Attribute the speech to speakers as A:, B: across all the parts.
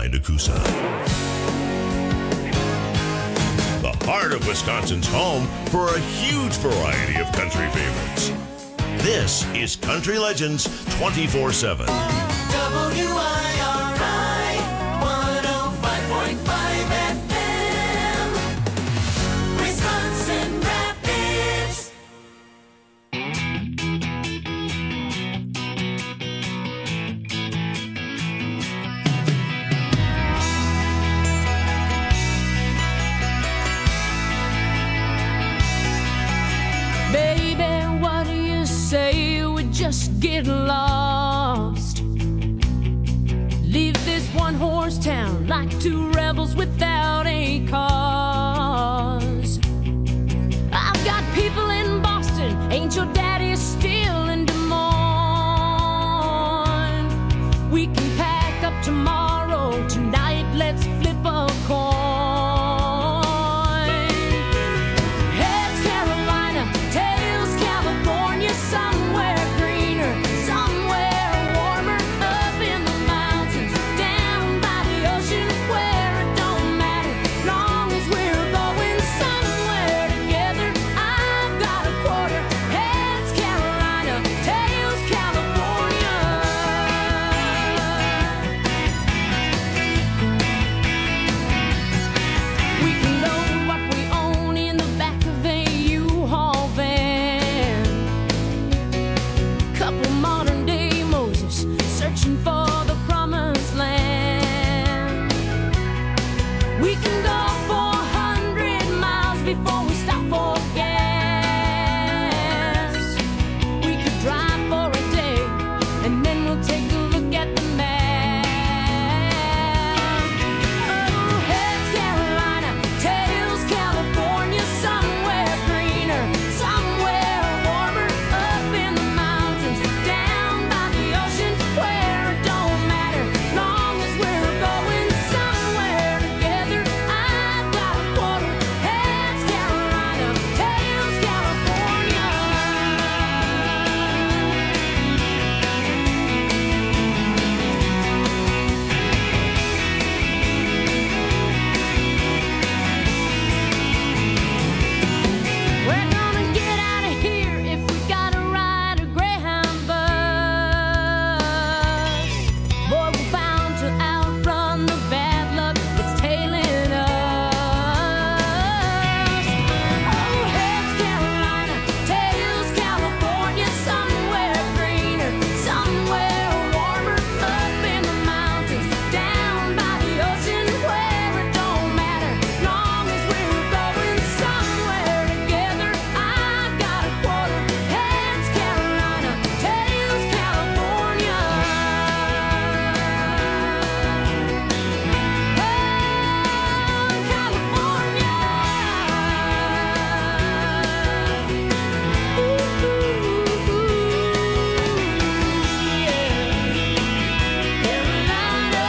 A: behind Acusa. The heart of Wisconsin's home for a huge variety of country favorites. This is Country Legends 24/7.
B: WIRI 105.5 FM, Wisconsin Rapids.
C: Baby, what do you say we just get lost? Leave this one-horse town like two rebels without a cause. I've got people in Boston, ain't your daddy still in Des Moines? We can pack up tomorrow, tonight let's flip a coin. Heads Carolina, tails California, somewhere greener, somewhere warmer, up in the mountains, down by the ocean, where it don't matter, long as we're going somewhere together. I've got a quarter. Heads Carolina, tails California. We can load what we own in the back of a U-Haul van. Couple modern day Moses searching for the promised land. We can go 400 miles before we stop for gas. We could drive for a day and then we'll take a look at the map. Oh, heads Carolina, tails California, somewhere greener, somewhere warmer, up in the mountains, down by the ocean, where it don't matter, long as we're going somewhere together. I've got a quarter. Heads Carolina, tails California. We're gonna get out of here if we gotta ride a Greyhound bus. Boy, we're bound to outrun the bad luck that's tailing us. Oh, heads Carolina, tails California, somewhere greener, somewhere warmer, up in the mountains, down by the ocean, where it don't matter, long as we're going somewhere together. I've got a quarter. Heads Carolina, tails California. Oh, California. Ooh, yeah. Carolina,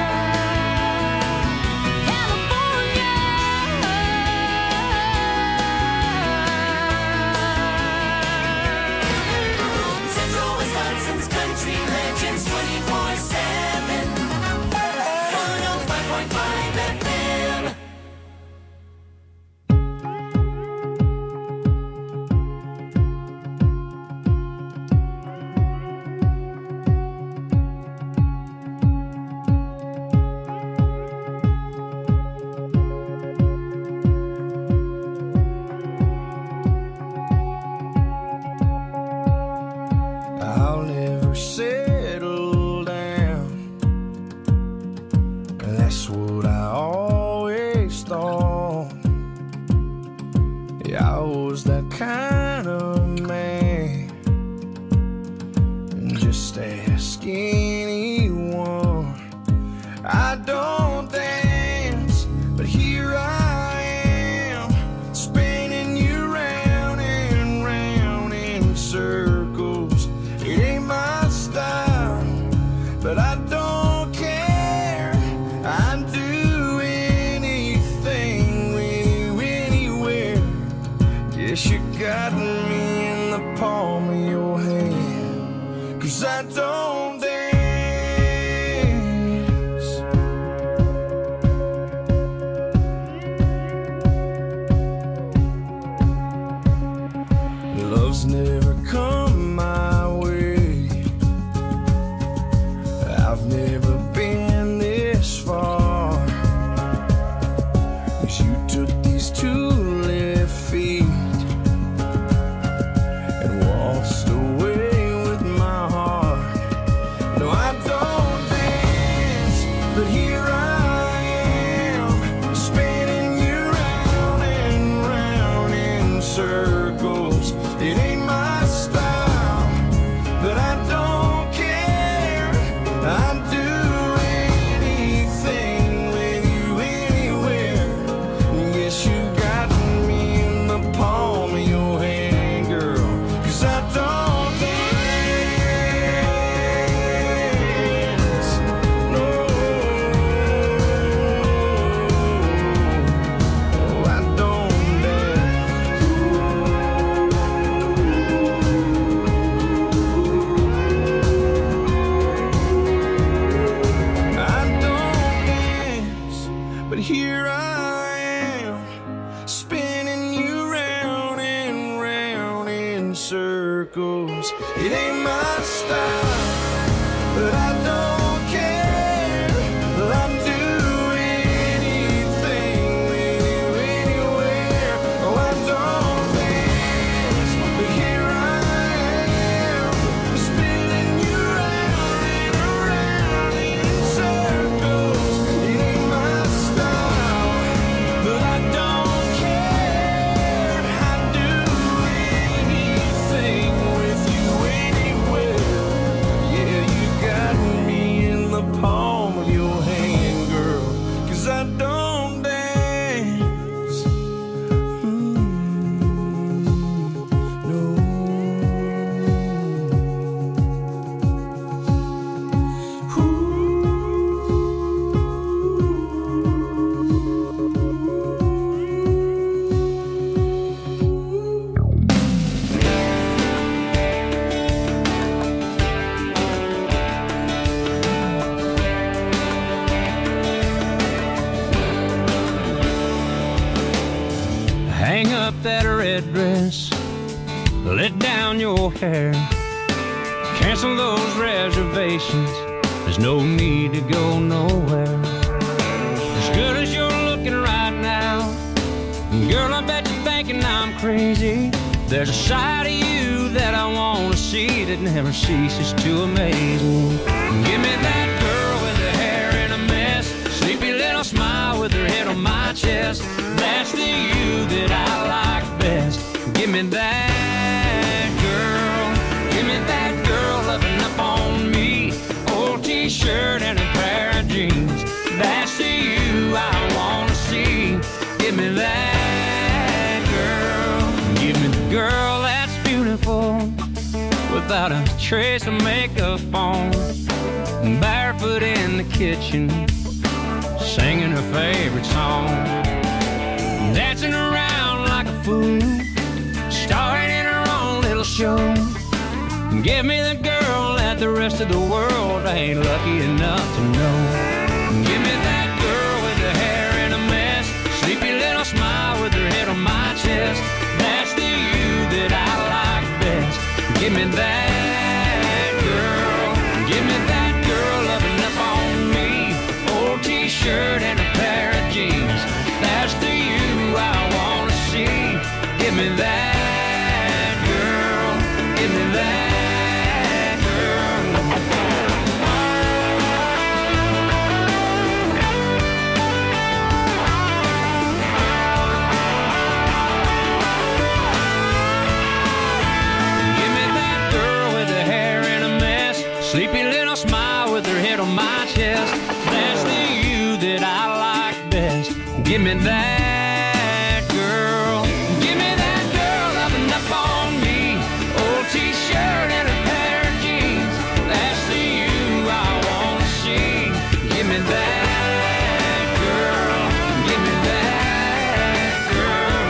C: California.
B: Central Wisconsin's Country Legends 24/7, 105.5 FM.
D: I'll never settle down. That's what I always thought. Yeah, I was that kind of man. Just ask anyone. I don't dance, but here I am, spinning you round and round in circles. It ain't my style, but I don't care. I'd do anything with you anywhere. Guess you got me in the palm of your hand, 'cause I don't dance. Love's never come my way. I've never been this far. 'Cause you took these 2 left feet and waltzed away with my heart. No, I don't dance, but here I am, spinning you round and round in circles. It ain't my style, but I don't care. I'd do anything with you anywhere. Yes, you got me in the palm of your hand, girl. 'Cause I don't dance, no. Oh, I don't dance. I don't dance, but here I am, spinning you round and round in circles. It ain't my style, but I don't care. I'd do anything with you anywhere. Oh, I don't dance, but here I am, spinning you round and round in circles. It ain't my style, but I don't care. I'd do anything with you anywhere. Yeah, you got me in the palm of your hand, girl. 'Cause I don't dance. No.
E: Hang up that red dress, let down your hair, cancel those reservations. There's no need to go nowhere. As good as you're looking right now, girl, I bet you're thinking I'm crazy. There's a side of you that I want to see that never ceases to amaze me. Give me that girl with her hair in a mess, sleepy little smile with her head on my chest. That's the you that I like best. Give me that girl. Give me that girl loving up on me. Old t-shirt and a pair of jeans. That's the you I want to see. Give me that girl. Give me the girl that's beautiful, without a trace of makeup on, barefoot in the kitchen, singing her favorite song, dancing around like a fool, starring in her own little show. Give me the girl that the rest of the world ain't lucky enough to know. Give me that girl with her hair in a mess, sleepy little smile with her head on my chest. That's the you that I like best. Give me that girl. Give me that girl loving up on me. Old t-shirt and a pair of jeans. That's the you I want to see. Give me that girl. Give me that girl. Give me that girl with her hair in a mess, sleepy little smile with her head on my chest. That's the you that I like best. Give me that girl. Give me that girl loving up on me. Old t-shirt and a pair of jeans. That's the you I want to see. Give me that girl. Give me that girl.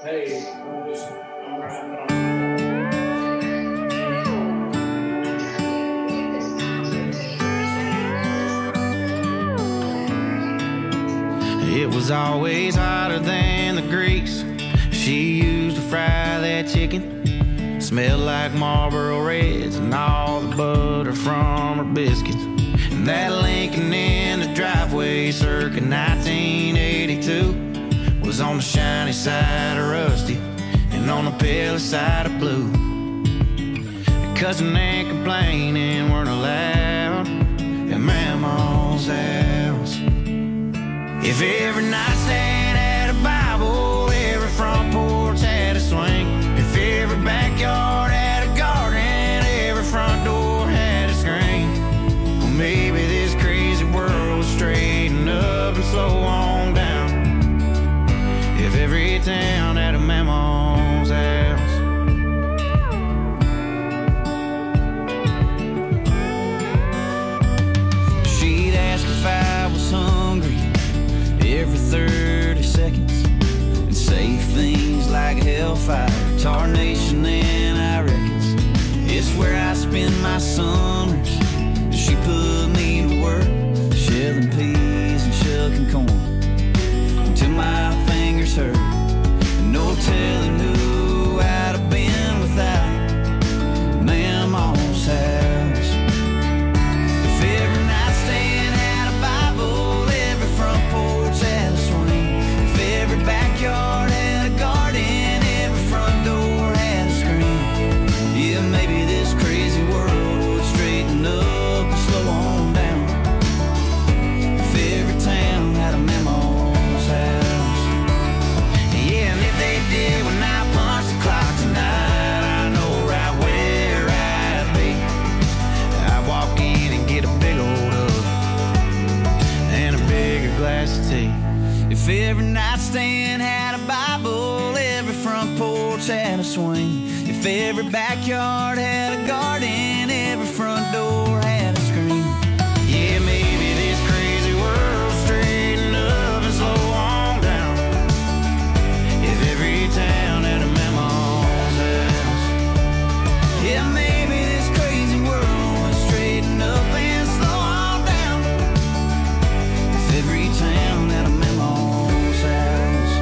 F: It was always hotter than the grease she used to fry that chicken. Smelled like Marlboro Reds and all the butter from her biscuits. And that Lincoln in the driveway circa 1982 was on the shiny side of rusty and on the pale side of blue. Cussing and complaining weren't allowed at Mama's house. If every nightstand had a Bible, every front porch had a swing. If every backyard had a garden, every front door had a screen. Well, maybe this crazy world would straighten up and slow on down. If every town had a Mama's house. She'd ask if I was hungry every 30 seconds and say things like hellfire, tarnation, and I reckons it's where I spend my summers. She put me to work shelling peas and shucking corn until my fingers hurt. No telling who I'd have been without Mama's house. If every nightstand had a Bible, every front porch had a swing. If every backyard had a garden, every front door had a screen. Yeah, maybe this crazy world would straighten up and slow on down. If every town had a Mama's house. Yeah, and if they did when I punch the clock tonight, I know right where I'd be. I'd walk in and get a big old hug and a bigger glass of tea. If every nightstand had a Bible, every front porch had a swing. If every backyard had a garden, every front door had a screen. Yeah, maybe this crazy world straighten up and slow on down. If every town had a Mama's house. Yeah, maybe this crazy world would straighten up and slow on down. If every town had a Mama's house.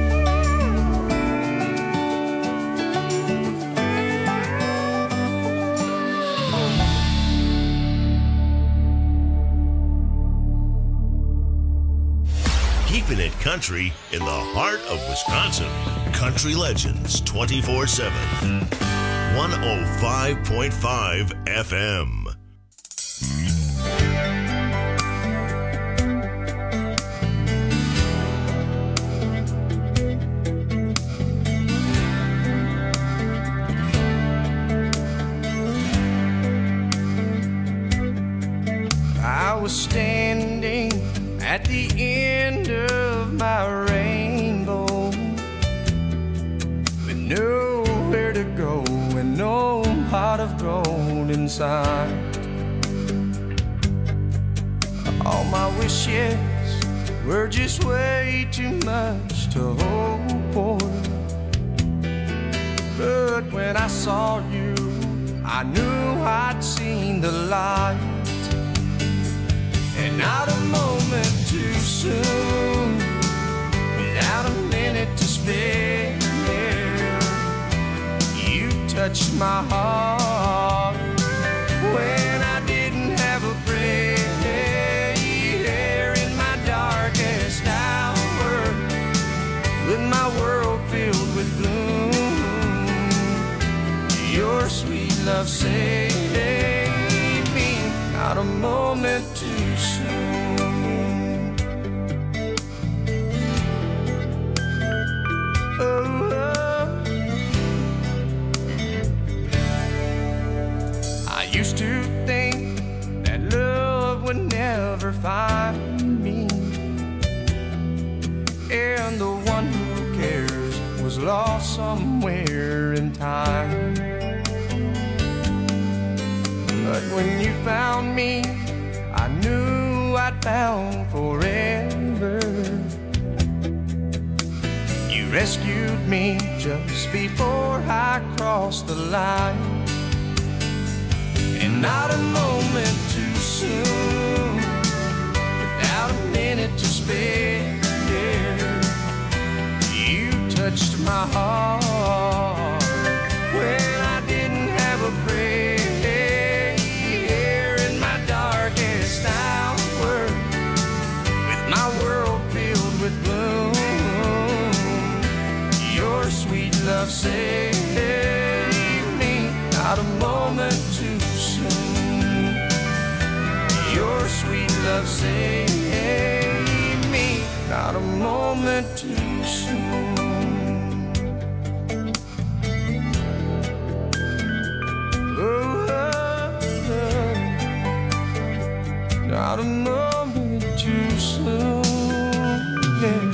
A: Keeping it country in the heart of Wisconsin. Country Legends 24/7. 105.5 FM.
D: I was standing at the end of my rainbow with nowhere to go and no pot of gold inside. All my wishes were just way too much to hope for. But when I saw you, I knew I'd seen the light. And not a moment too soon, without a minute to spare, you touched my heart when I didn't have a prayer. In my darkest hour, with my world filled with gloom, your sweet love saved me. Not a moment too soon. Oh, I used to think that love would never find me, and the one who cares was lost somewhere in time. But when you found me, I knew I'd found forever. You rescued me just before I crossed the line. And not a moment too soon, without a minute to spare. You touched my heart when I didn't have a prayer. In my darkest hour, with my world filled with gloom, your sweet love saved me. Not a moment too soon. Your sweet love saved me. Not a moment too soon. Not a moment too soon, yeah.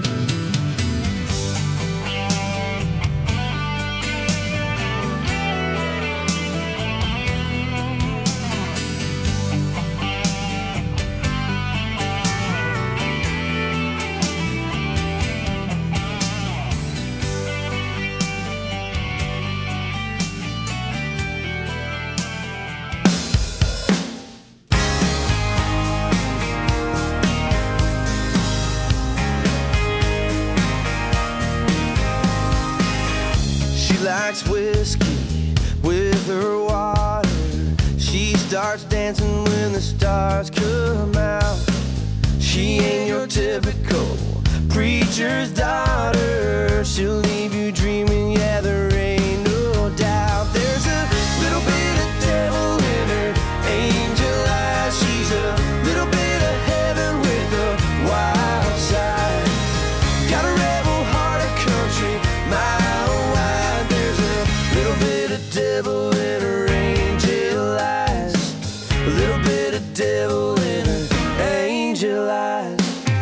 G: Likes whiskey with her water. She starts dancing when the stars come out. She ain't your typical preacher's daughter. She'll leave you dreaming, yeah, there ain't no doubt. There's a little bit of devil in her angel eyes. She's a little bit of heaven with a wild side. Got a rebel heart of country, mile wide. There's a little bit of devil in her angel eyes. A little bit of devil in her angel eyes.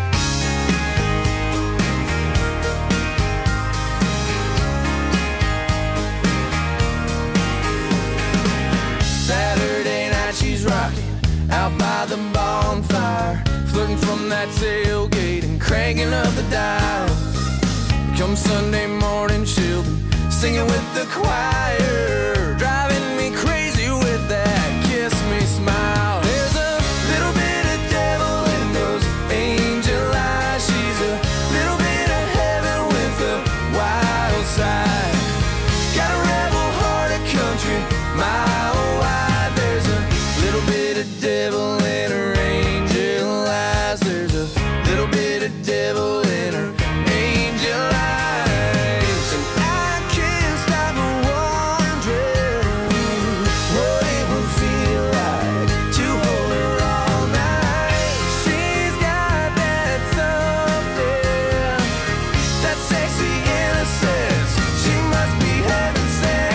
G: Saturday night she's rocking out by the bonfire, flirting from that tailgate and cranking up the dial. Come Sunday morning she'll be singing with the choir, driving me crazy with that kiss me smile. There's a little bit of devil in those angel eyes. She's a little bit of heaven with a wild side. Got a rebel heart of country, mile wide. There's a little bit of devil in her angel eyes. There's a little bit of devil in her angel eyes. And I can't stop wondering what it would feel like to hold her all night. She's got that something, that sexy innocence. She must be heaven sent.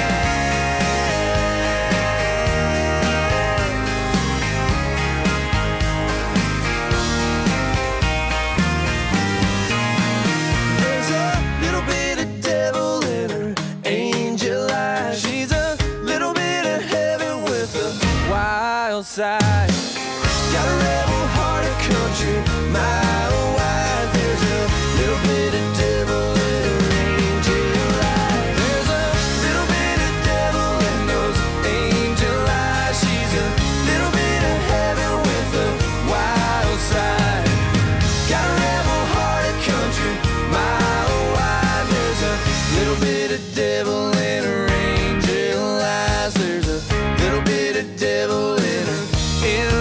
G: There's a little bit of devil in her angel eyes. She's a little bit of heaven with a wild side. Got a rebel heart of country, mile wide. There's a little bit of devil in her angel eyes. There's a little bit of devil in those angel eyes. She's a little bit of heaven with a wild side. Got a rebel heart of country, mile wide. There's a little bit of devil in her angel eyes. There's a little bit of devil in her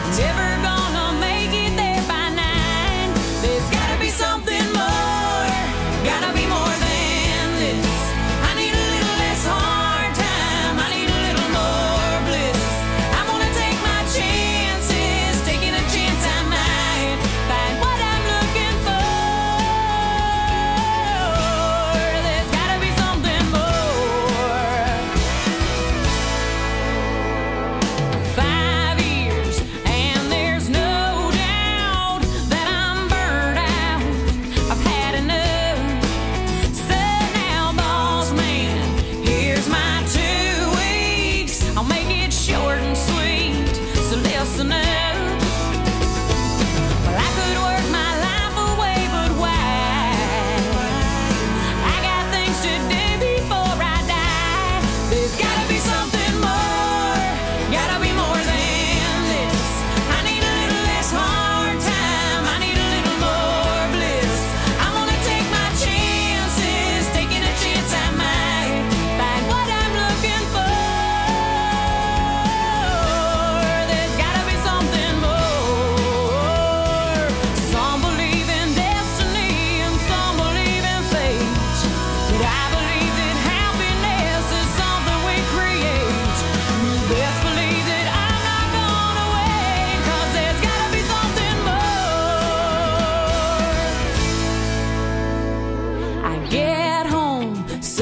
C: never gonna make it there by 9. There's gotta be something more, gotta be more than this. I need a little less hard time, I need a little more bliss. I'm gonna take my chances, taking a chance I might find what I'm looking for. There's gotta be something more. 5 years, and there's no doubt that I'm burned out. I've had enough. So now, boss man, here's my 2 weeks. I'll make it short and sweet, so listen up. Well, I could work my life away, but why? I got things to do before I die. There's gotta be something more, gotta be more than this. I need a little less hard time, I need a little more bliss. I'm gonna take my chances, taking a chance I might find what I'm looking for. There's gotta be something more. Some believe in destiny and some believe in fate, but I believe that happiness is something we create. You best believe that I'm not gonna wait, 'cause there's gotta be something more. I get home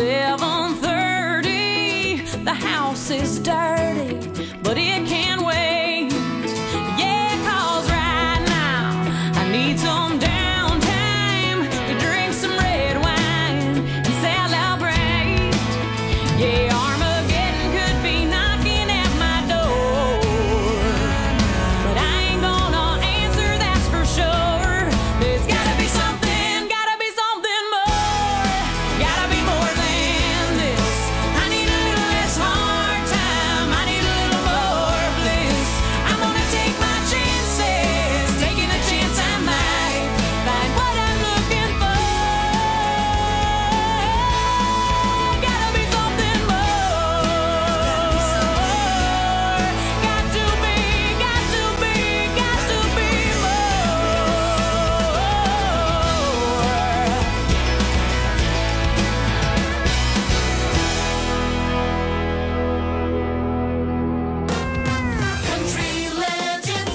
C: 7:30. The house is dirty, but it can wait. Yeah, 'cause right now I need some downtime to drink some red wine and celebrate. Yeah, Armageddon could be knocking at my door, but I ain't gonna answer, that's for sure. There's gotta be something more, gotta be more than this. I need a little less hard time, I need a little more bliss. I'm gonna take my chances, taking a chance I might find what I'm looking for. Gotta be something more. Got to be
B: Country Legends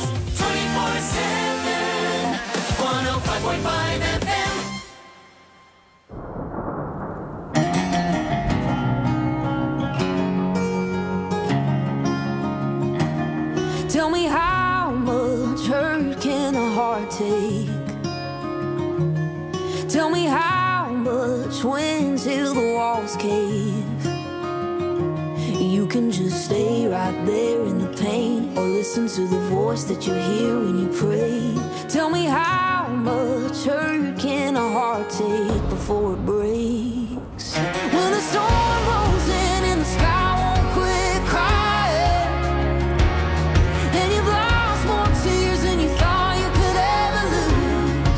B: 24/7. 105.5 FM.
C: Tell me, how much hurt can a heart take? Tell me, how much when till the walls cave? You can just stay right there in the pain, or listen to the voice that you hear when you pray. Tell me, how much hurt can a heart take before it breaks? When the storm rolls in and the sky won't quit crying, and you've lost more tears than you thought you could ever lose.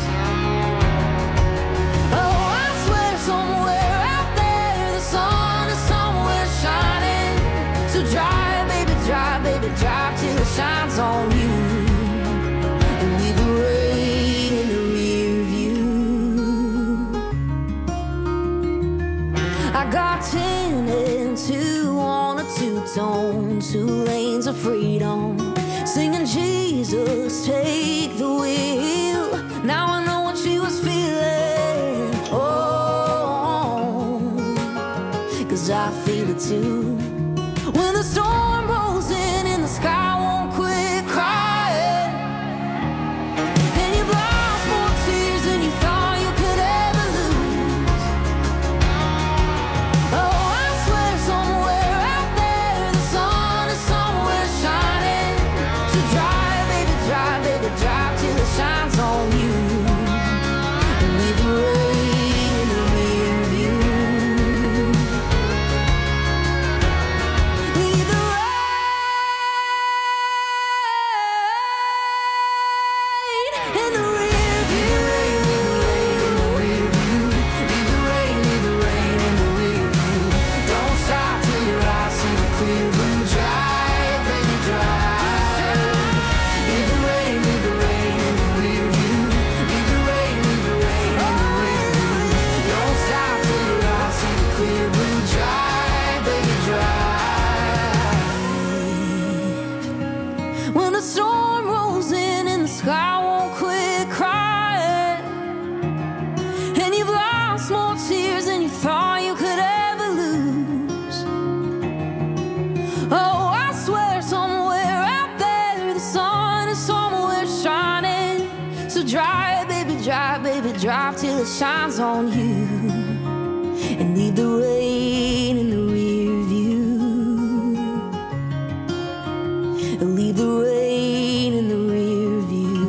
C: Oh, I swear somewhere out there the sun is somewhere shining. So drive, baby, drive till it shines on you, and leave the rain in the rear view. I got 10 and 2 on a two-tone, 2 lanes of freedom, singing Jesus, take the wheel. Now I know what she was feeling. Oh, 'cause I feel it too. When the storm rolls in and the sky won't quit crying, and you've lost more tears than you thought you could ever lose. Oh, I swear somewhere out there the sun is somewhere shining. So drive, baby, drive till it shines on you, and leave the rain in the rear view. Leave the sun is somewhere shining. So drive, baby, drive till it shines on you. And leave the rain in the rear view. Leave the rain in the rear view.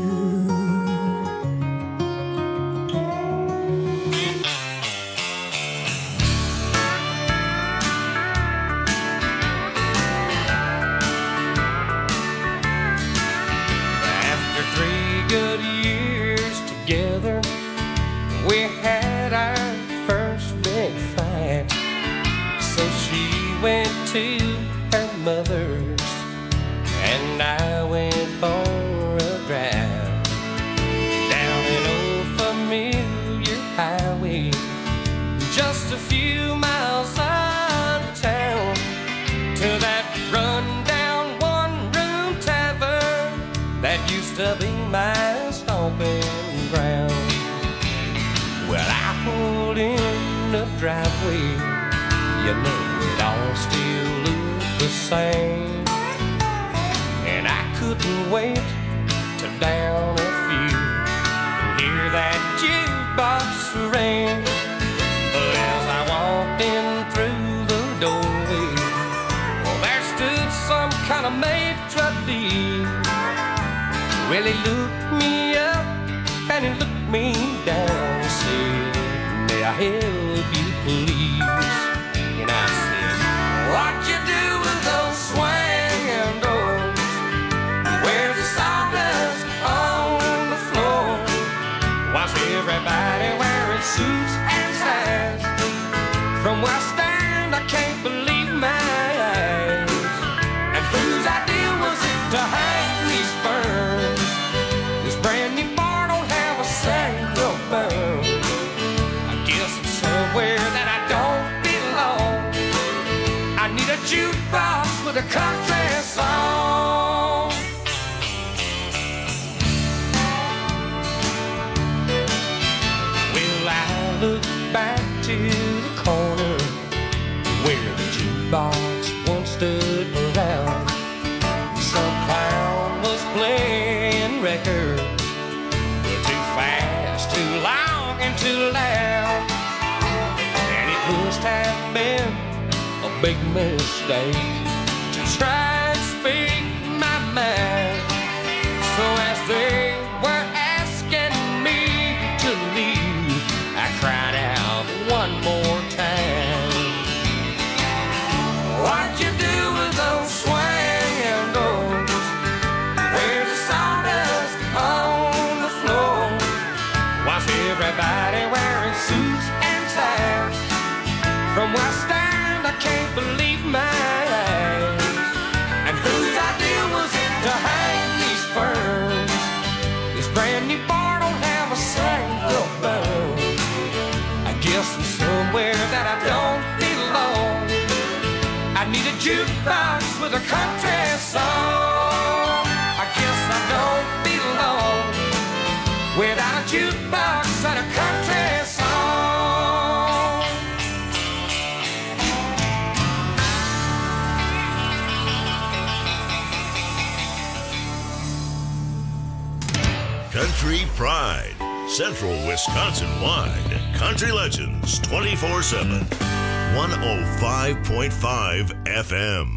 E: After 3 good years together, we had our first big fight. So she went to her mother's and I went for a drive down an old familiar highway, just a few miles out of town, to that rundown one-room tavern that used to be my stomping ground. Well, I pulled in the driveway, you know it all still looked the same, and I couldn't wait to down a few and hear that jukebox ring. But as I walked in through the doorway, well, there stood some kind of maitre d'. Well, he looked me up and he looked me down and said, "May I help you, please?" And I said, "What you do with those swinging doors? Where's the sawdust on the floor? Why's everybody wearing suits and ties? From where I stand, I can't believe my eyes. And whose idea was it to hang these ferns? This brand new bar don't have a single burn. I guess it's somewhere that I don't belong. I need a jukebox with a country song." Well, I look back to the corner where the jukebox once stood around. Some clown was playing records, too fast, too long, and too loud. And it must have been a big mistake to try and speak my mind. So as they were asking me to leave, I cried out one more time, "What you do with those swinging doors? Where's the sawdust on the floor? Why's everybody wearing suits and ties? From where I stand, I can't believe my eyes. And whose idea was it to hang these ferns? This brand new bar don't have a single burn. I guess I'm somewhere that I don't belong. I need a jukebox with a country song. I guess I don't belong without a jukebox and a country song."
A: Country Pride, Central Wisconsin wide. Country Legends 24/7. 105.5 FM.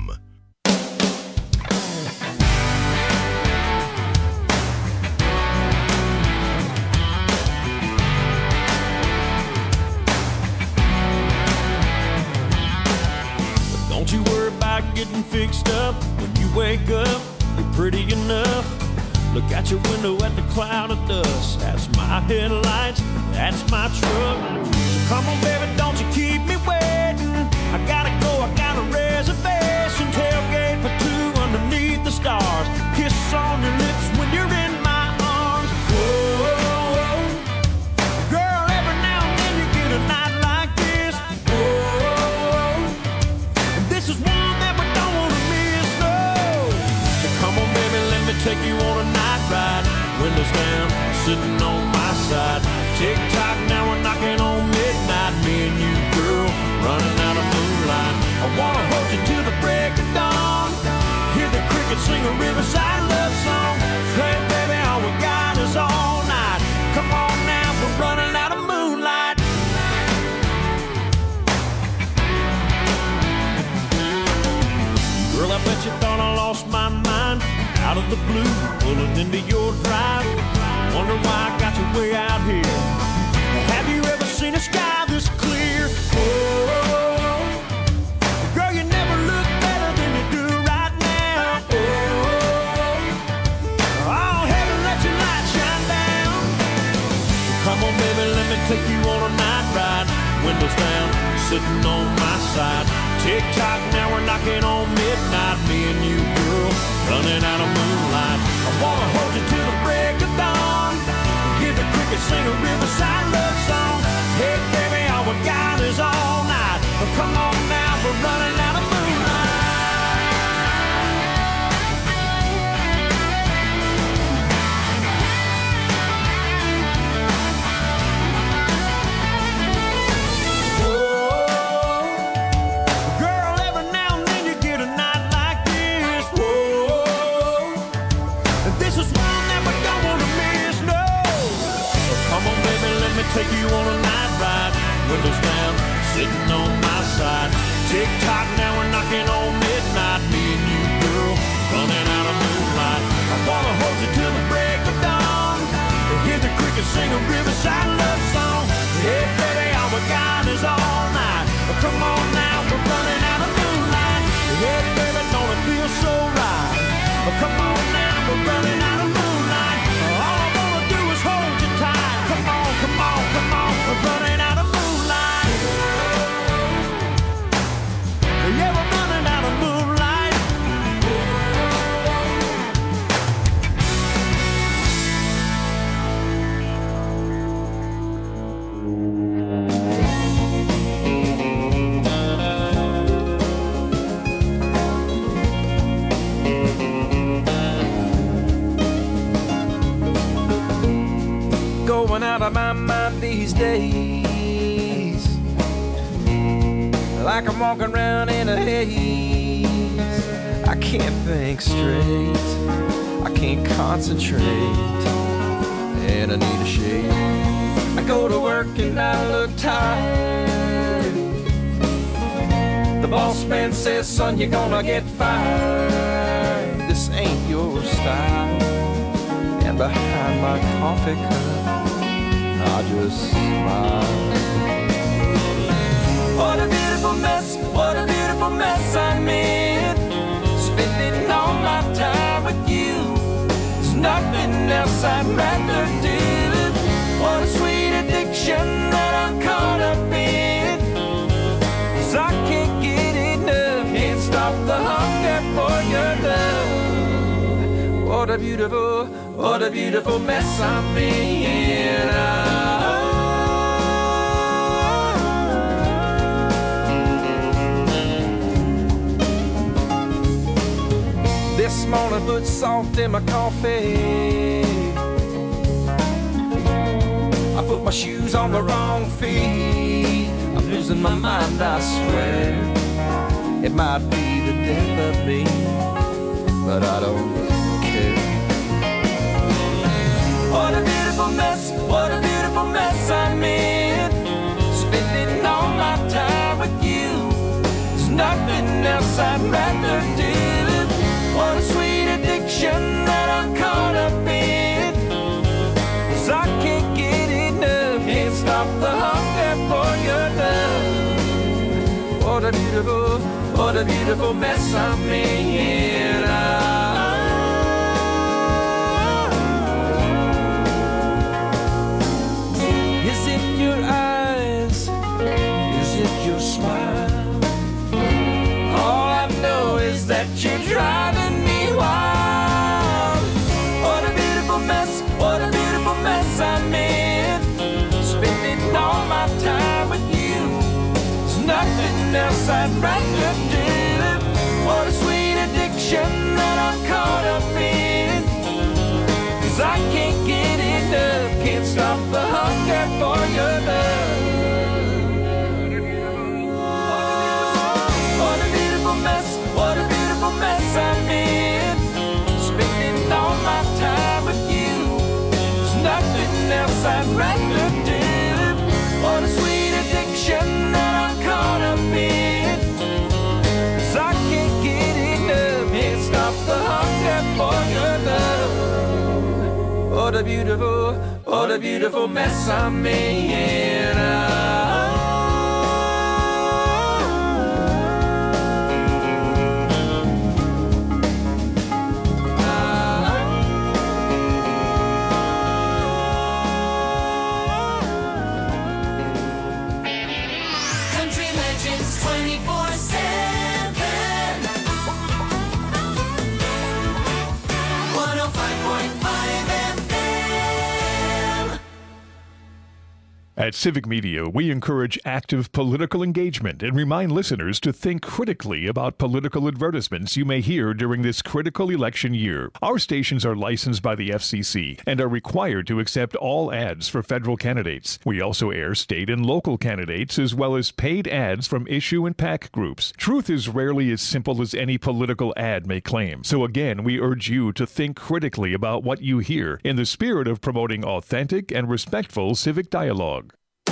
H: Don't you worry about getting fixed up. When you wake up, you're pretty enough. Look out your window at the cloud of dust. That's my headlights, that's my truck. So come on, baby, don't you keep me waiting. I gotta go, I got a reservation. Tailgate for two underneath the stars. Kiss on your lips when you're in my arms. Whoa, girl, every now and then you get a night like this. Whoa, and this is one that we don't wanna miss, no. So come on, baby, let me take you on a night ride. Windows down, sitting on my side. Tick-tock, now we're knocking on midnight. Me and you, girl, running out of moonlight. I wanna hold you till the break of dawn. Hear the crickets sing a riverside love song. pulling into your drive. Wonder why I got you way out here. Have you ever seen a sky this clear? Oh, girl, you never look better than you do right now. Oh, heaven, let your light shine down. Come on, baby, let me take you on a night ride. Windows down, sitting on my side. Tick-tock, now we're knocking on midnight. Me and you, girl, running out of moonlight. I wanna hold you till the break of dawn. Hear the crickets sing a riverside love song. Hey, baby, all we got is all night. But come on now, we're running out of moonlight. Take you on a night ride, windows down, sitting on my side. Tick-tock, now we're knocking on midnight. Me and you, girl, running out of moonlight. I wanna hold you till the break of dawn. Hear the crickets sing a riverside love song. Hey, baby, all we got is all night. Come on now, we're running out of moonlight. Hey, baby, don't it feel so right? Come on now, we're running out of moonlight. All I wanna do is hold you tight. Come on, come on, come on, we're running out of moonlight. Yeah, we're running out of moonlight.
G: Going out of my mind these days, like I'm walking around in a haze. I can't think straight, I can't concentrate, and I need a shave. I go to work and I look tired. The boss man says, son, you're gonna get fired. This ain't your style. And behind my coffee cup, I just smile. What a beautiful mess, what a beautiful mess I'm in. Spending all my time with you. There's nothing else I'd rather do. What a sweet addiction that I'm caught up in. 'Cause I can't get enough, can't stop the hunger for your love. What a beautiful mess I'm in. This morning put salt in my coffee. I put my shoes on the wrong feet. I'm losing my mind, I swear. It might be the death of me, but I don't care. What a beautiful mess, what a beautiful mess I'm in. Spending all my time with you. There's nothing else I'd rather do. What a sweet addiction that I'm caught up in. 'Cause I can't get enough, can't stop the hunger for your love. What a beautiful mess I'm in. Is it your eyes? Is it your smile? All I know is that you're driving me wild. What a beautiful mess, what a beautiful mess I'm in. Spending all my time with you. There's nothing else I'd rather do. What a sweet addiction that I'm caught up in. 'Cause I can't get enough, can't stop the hunger for your love. What a beautiful mess, what a beautiful mess I'm in. Spending all my time with you. There's nothing else I'd rather do. What a sweet addiction that I'm caught up in. 'Cause I can't get enough, can't stop the hunger for your love. what a beautiful mess I'm in.
B: Country Legends 24/7. 105.5 FM.
I: At Civic Media, we encourage active political engagement and remind listeners to think critically about political advertisements you may hear during this critical election year. Our stations are licensed by the FCC and are required to accept all ads for federal candidates. We also air state and local candidates as well as paid ads from issue and PAC groups. Truth is rarely as simple as any political ad may claim. So again, we urge you to think critically about what you hear in the spirit of promoting authentic and respectful civic dialogue.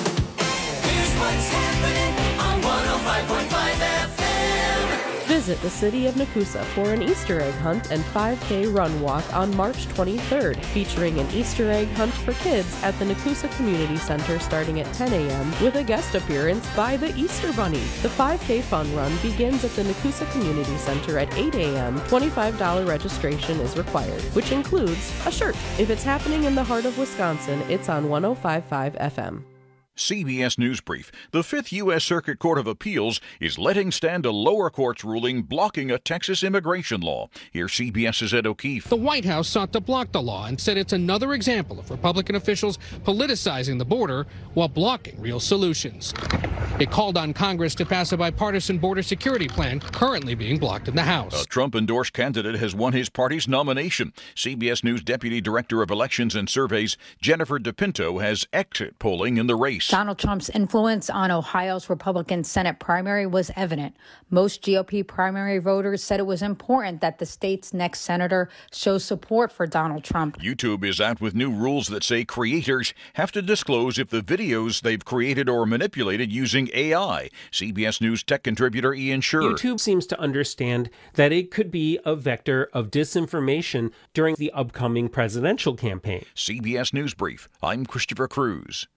B: Here's what's happening on 105.5 FM.
J: Visit the city of Nakusa for an Easter egg hunt and 5K run walk on March 23rd, featuring an Easter egg hunt for kids at the Nakusa Community Center starting at 10 a.m. with a guest appearance by the Easter Bunny. The 5K fun run begins at the Nakusa Community Center at 8 a.m. $25 registration is required, which includes a shirt. If it's happening in the heart of Wisconsin, it's on 105.5 FM.
K: CBS News Brief. The Fifth U.S. Circuit Court of Appeals is letting stand a lower court's ruling blocking a Texas immigration law. Here's CBS's Ed O'Keefe.
L: The White House sought to block the law and said it's another example of Republican officials politicizing the border while blocking real solutions. It called on Congress to pass a bipartisan border security plan currently being blocked in the House.
K: A Trump-endorsed candidate has won his party's nomination. CBS News Deputy Director of Elections and Surveys Jennifer DePinto has exit polling in the race.
M: Donald Trump's influence on Ohio's Republican Senate primary was evident. Most GOP primary voters said it was important that the state's next senator show support for Donald Trump.
K: YouTube is out with new rules that say creators have to disclose if the videos they've created or manipulated using AI. CBS News tech contributor Ian Scherr.
N: YouTube seems to understand that it could be a vector of disinformation during the upcoming presidential campaign.
K: CBS News Brief. I'm Christopher Cruz.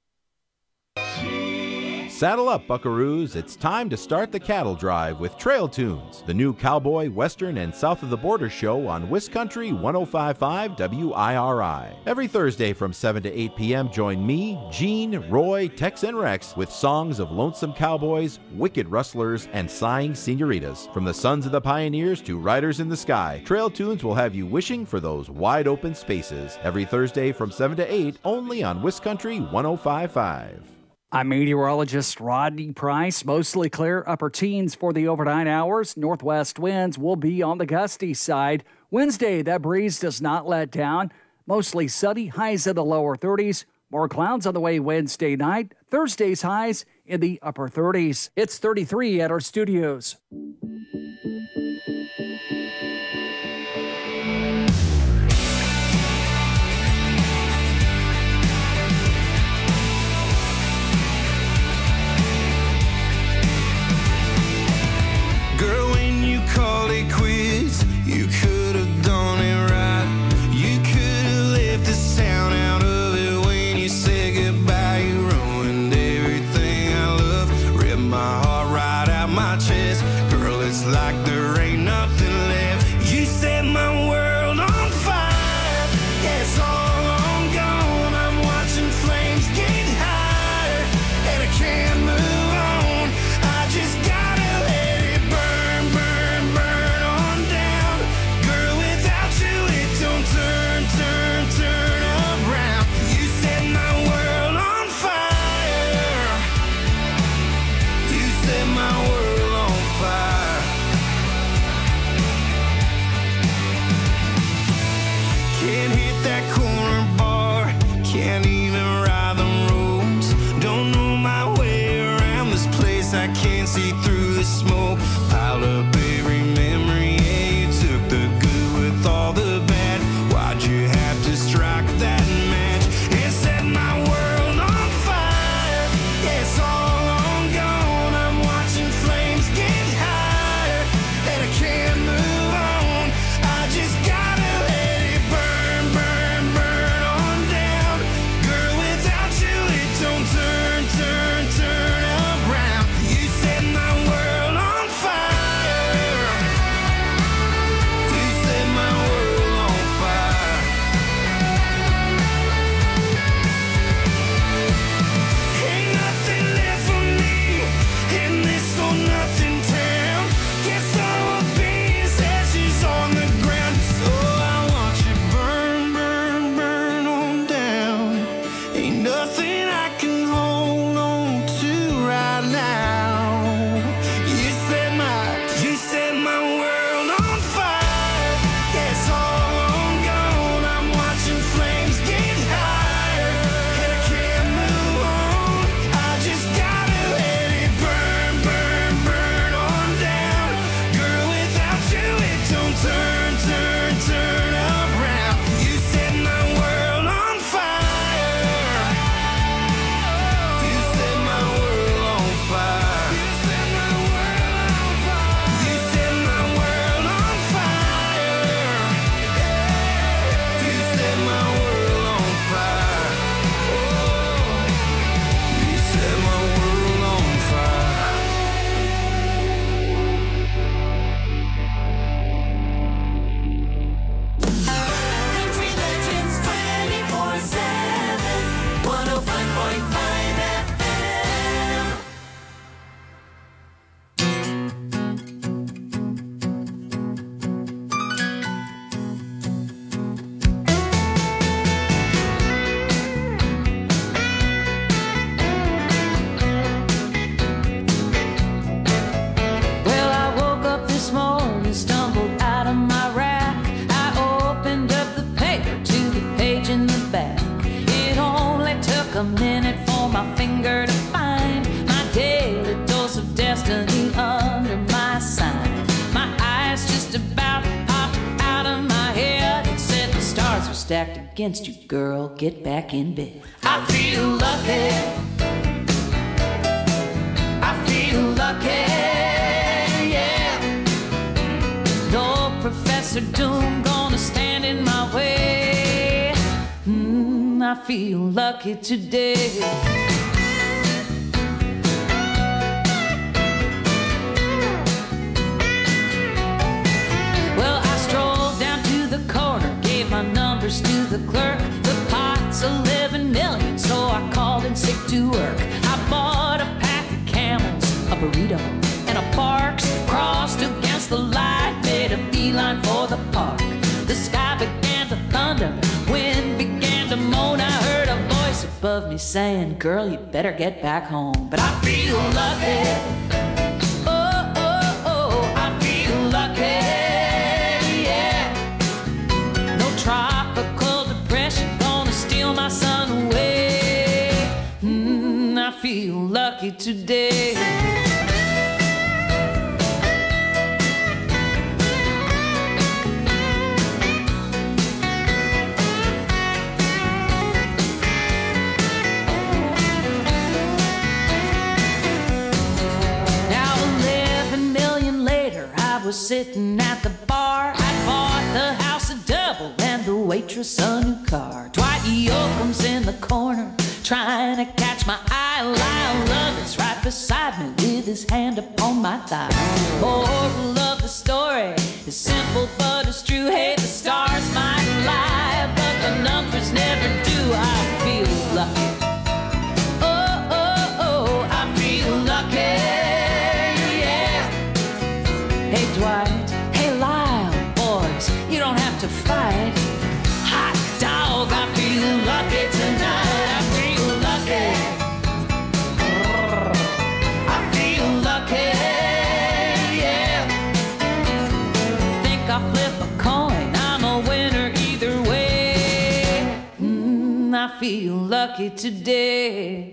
O: Saddle up, buckaroos. It's time to start the cattle drive with Trail Tunes, the new cowboy, western, and south of the border show on Wiscountry 105.5 WIRI. Every Thursday from 7 to 8 p.m., join me, Gene, Roy, Tex, and Rex with songs of lonesome cowboys, wicked rustlers, and sighing senoritas. From the sons of the pioneers to riders in the sky, Trail Tunes will have you wishing for those wide open spaces. Every Thursday from 7 to 8, only on Wiscountry 105.5.
P: I'm meteorologist Rodney Price. Mostly clear, upper teens for the overnight hours. Northwest winds will be on the gusty side. Wednesday, that breeze does not let down. Mostly sunny, highs in the lower 30s. More clouds on the way Wednesday night. Thursday's highs in the upper 30s. It's 33 at our studios.
D: Girl, when you called it quits, you could have done it right. You could have left this town out of it when you said goodbye. You ruined everything I love, ripped my heart right out my chest. Girl, it's like there ain't nothing left. You set my world on fire. Yeah, it's all on gone. I'm watching flames get higher, and I can't move on. I just gotta let it burn, burn, burn on down. Girl, without you, it don't turn, turn, turn around. You set my world on fire. You set my world on fire. Can't hit that corner bar, can't even ride the roads. Don't know my way around this place, I can't see through the smoke. Piled up every memory, yeah, you took the good with all the bad. Why'd you have to strike that match and set my world on fire? Yeah, it's all on gone. I'm watching flames get higher, and I can't move on. I just gotta let it burn, burn, burn.
Q: stacked against you, girl. Get back in bed. I feel lucky. I feel lucky, yeah. No Professor Doom gonna stand in my way. I feel lucky today. Well, I strolled down to the corner, gave my numbers to the clerk. The pot's 11 million, so I called in sick to work. I bought a pack of Camels, a burrito, and a Barks. Crossed against the light, made a beeline for the park. The sky began to thunder, wind began to moan. I heard a voice above me saying, girl, you better get back home. But I feel lucky. Oh, oh, oh, I feel lucky, yeah. No tropical depression gonna steal my sun away. I feel lucky today. Was sitting at the bar. I bought the house a double and the waitress a new car. Dwight Yoakam's in the corner trying to catch my eye. Lyle Lovett's right beside me with his hand upon my thigh. Moral of the story is simple but it's true. Hey, the stars might lie, but the numbers never do. I feel lucky. Oh, oh, oh, I feel lucky. Hey Dwight, hey Lyle, boys, you don't have to fight. Hot dog, I feel lucky tonight. I feel lucky. I feel lucky, yeah. Think I'll flip a coin, I'm a winner either way. I feel lucky today.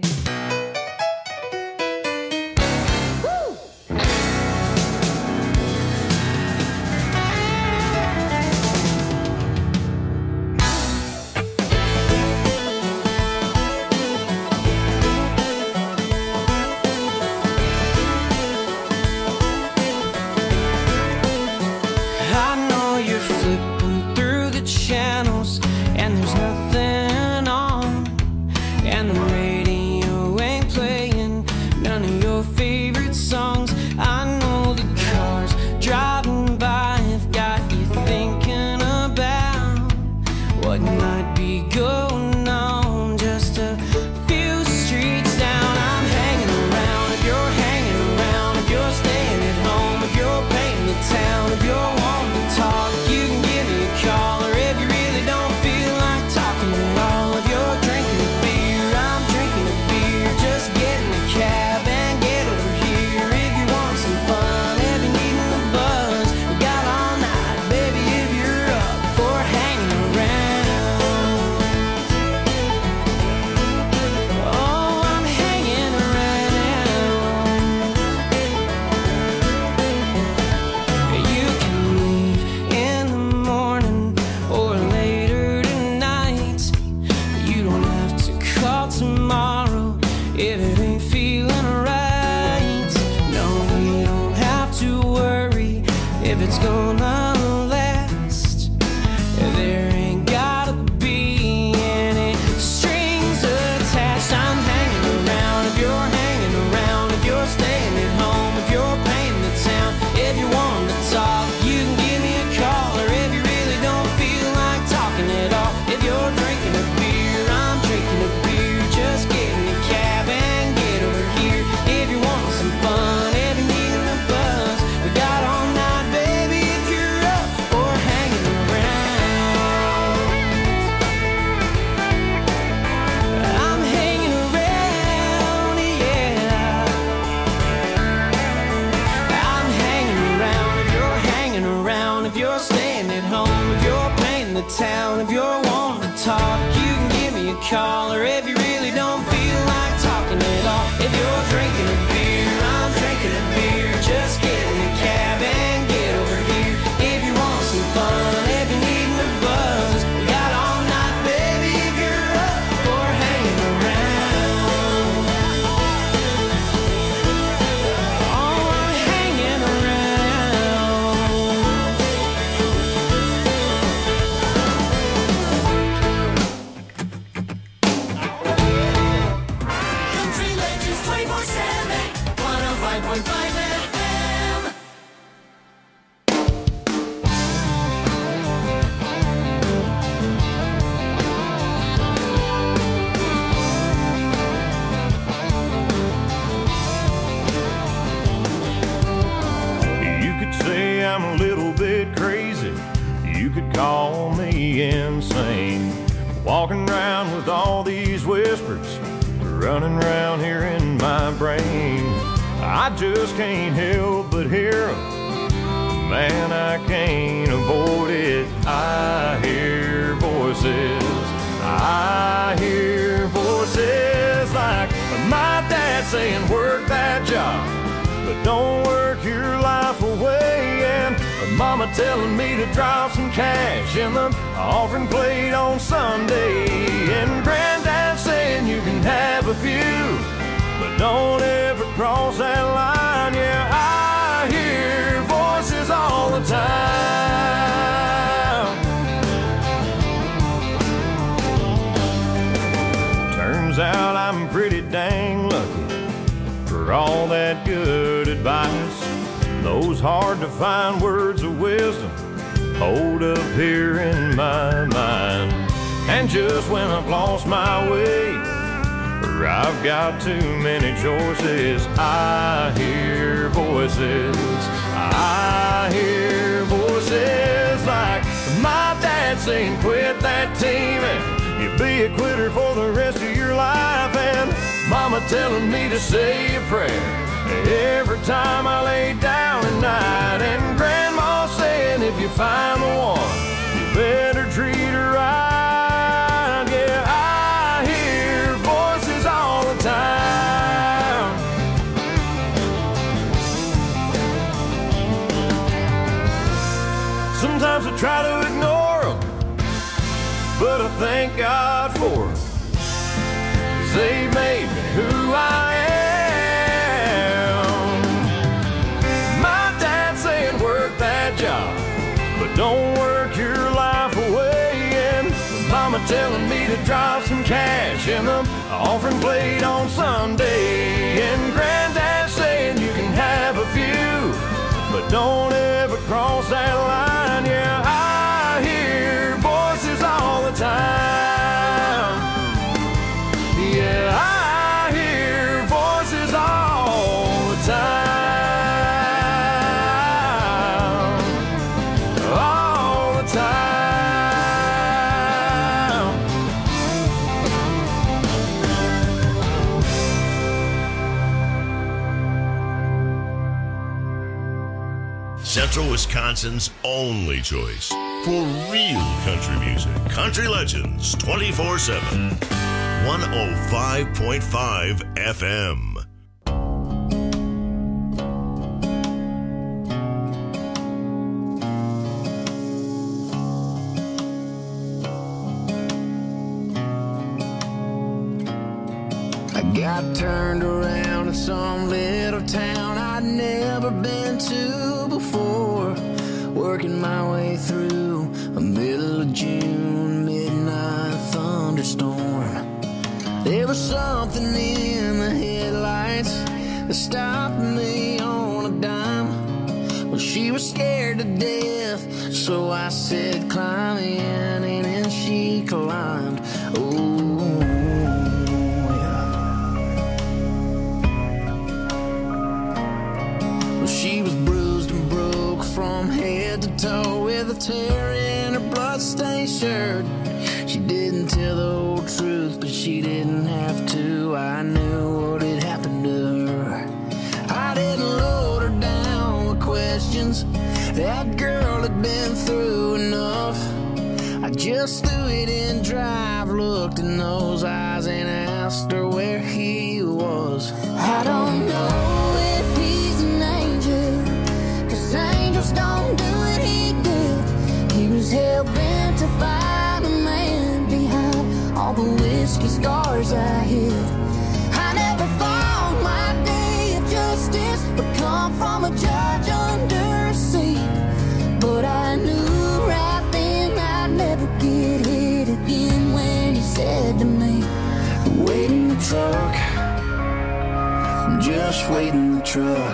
F: Town. If you're wanting to talk, you can give me a call. Or if you really don't feel like talking at all, if you're drinking a beer, I'm drinking a beer. Just get in the cab and get over here. If you want some fun, if you're needing a buzz, we got all night.
H: Walking around with all these whispers running around here in my brain. I just can't help but hear them. Man, I can't avoid it. I hear voices. I hear voices like my dad saying, work that job, but don't work your life away. And mama telling me to drop some cash in the offering plate on Sunday. And granddad saying you can have a few, but don't ever cross that line. Yeah, I hear voices all the time. Turns out I'm pretty dang lucky for all that good advice. Those hard to find words of wisdom hold up here in my mind. And just when I've lost my way, or I've got too many choices, I hear voices. I hear voices like my dad saying, quit that team and you'll be a quitter for the rest of your life. And mama telling me to say a prayer every time I lay down at night. And grandma saying if you find the one, you better treat her right. Yeah, I hear voices all the time. Sometimes I try to ignore them, but I thank God for them, 'cause they made me who I am. Job, but don't work your life away. And mama telling me to drop some cash in the offering plate on Sunday. And granddad saying you can have a few, but don't ever cross that line. Yeah, I hear voices all the time. Yeah, I hear voices all the time.
A: Central Wisconsin's only choice for real country music. Country Legends 24/7. 105.5 FM.
D: I got turned around in some little town I'd never been to before, working my way through a middle of June midnight thunderstorm. There was something in the headlights that stopped me on a dime. Well, she was scared to death, so I said climb in, and then she climbed. Oh, she was bruised and broke from head to toe with a tear in her bloodstained shirt. She didn't tell the whole truth, but she didn't have to. I knew what had happened to her. I didn't load her down with questions. That girl had been through enough. I just threw it in drive, looked in those eyes and asked her where he was.
C: I don't know if he's an angel, 'cause angels don't do what he did. He was hell-bent to find a man behind all the whiskey scars I hid. I never thought my day of justice would come from a judge under a seat, but I knew right then I'd never get hit again when he said to me,
D: wait in the truck, just wait in the truck.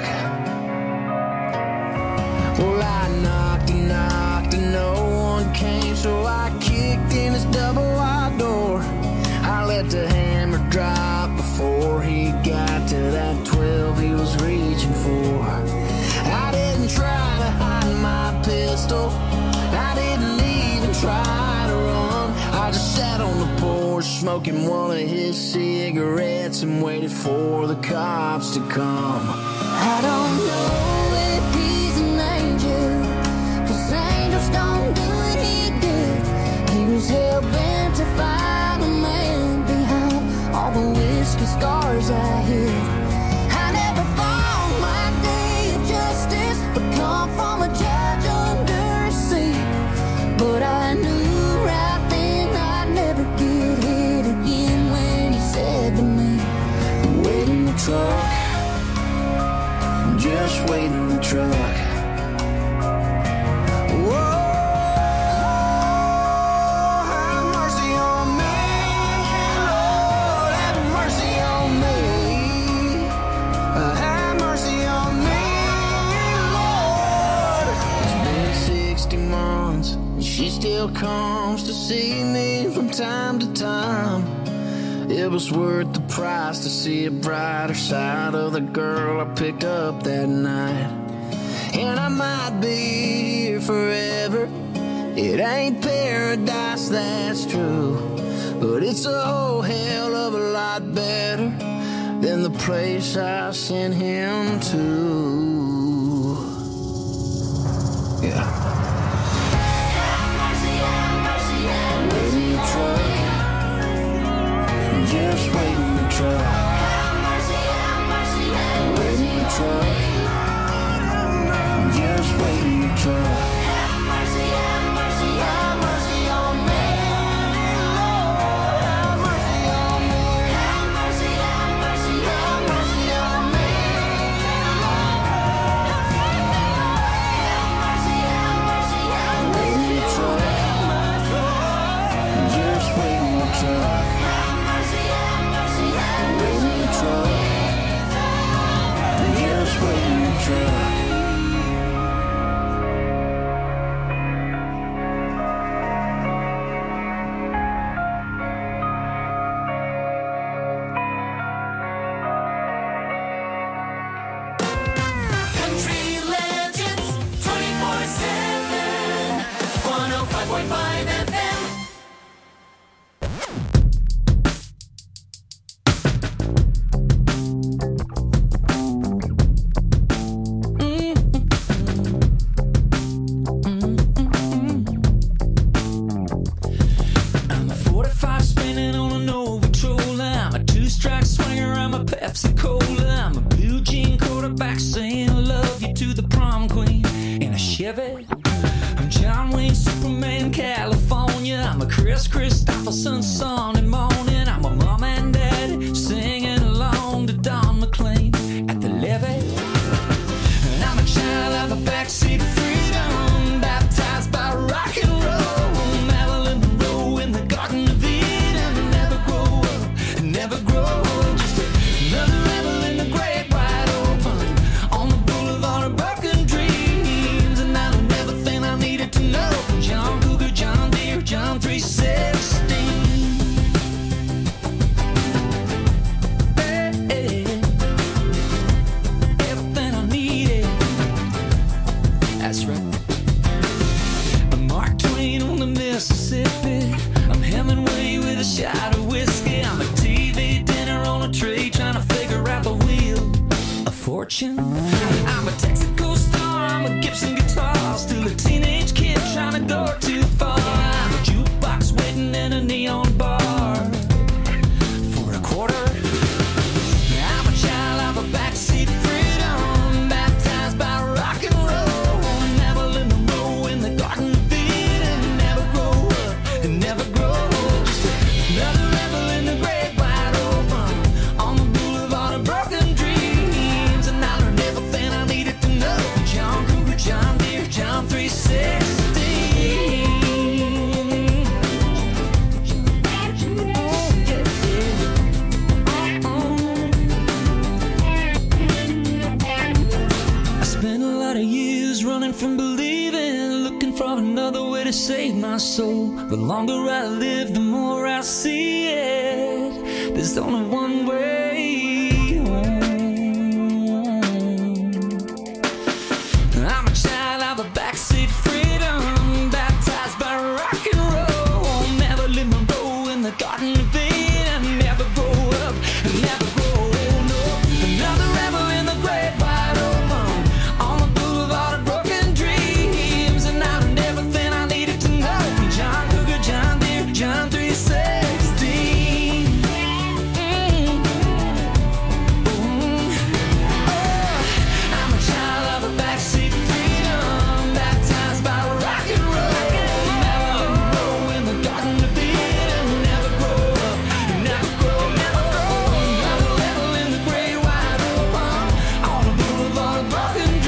D: Well, I knocked and knocked and no one came, so I kicked in his double wide door. I let the hammer drop before he got to that 12 he was reaching for. I didn't try to hide my pistol, I didn't even try to run. I just sat on the smoking one of his cigarettes and waited for the cops to come.
C: I don't know if he's an angel, 'cause angels don't do what he did. He was hell-bent to find the man behind all the whiskey scars I hid. I never thought my day of justice would come from a judge under a seat, but I knew right then I'd never get hit again when he said to me, wait in the truck, just wait in the truck. Whoa, have mercy on me, Lord, have mercy on me. Have mercy on me, Lord. It's been 60 months and she still comes to see me from time to time. It was worth the price to see a brighter side of the girl I picked up that night. And I might be here forever. It ain't paradise, that's true, but it's a whole hell of a lot better than the place I sent him to. Yeah. Wait in the truck. Just wait in the truck. Wait in the truck. Just wait in the truck. Have mercy on me, Lord. Have mercy on me. Have mercy on me, Lord. Wait in the truck. Just wait in the truck. Wait in the truck. Just wait in the truck.
B: Country Legends 24/7, 105.5 FM.
F: I'm a 45 spinning on an old patrol. I'm a two-strike swinger. I'm a Pepsi Cola. I'm a blue jean quarterback saying I love you to the prom queen in a Chevy. I'm John Wayne, Superman, California. I'm a Chris Christopherson Sunday morning. I'm a mom and dad singing along to Don McLean at the levee. And I'm a child of a backseat freedom, baptized by rock and roll. Marilyn Monroe in the Garden of Eden. Never grow up, never grow old. Just another rebel in the great wide open on the boulevard of broken dreams. And I learned everything I needed to know from John Cougar, John Deere, John 316. Everything I needed. That's right. I'm Mark Twain on the Mississippi. I'm Hemingway with a shot of whiskey. I'm a TV dinner on a tray trying to figure out the wheel of fortune. I'm a Texaco star. I'm a Gibson guitar. Still a teenage kid trying to go too far. I'm a jukebox waiting in a neon bar for a quarter. I'm a child of a backseat freedom, baptized by rock and roll. Marilyn Monroe in the Garden of Eden. Never grow up and never grow old. Just another rebel in the great wide open on the boulevard of broken dreams. And I learned everything I needed to know. John Cougar, John Deere, John 360. I spent a lot of years running from believing, looking for another way to save my soul. The longer I live, the more I see it. There's only one way home. I'm a child of a backseat freedom, baptized by rock and roll. Marilyn Monroe in the Garden of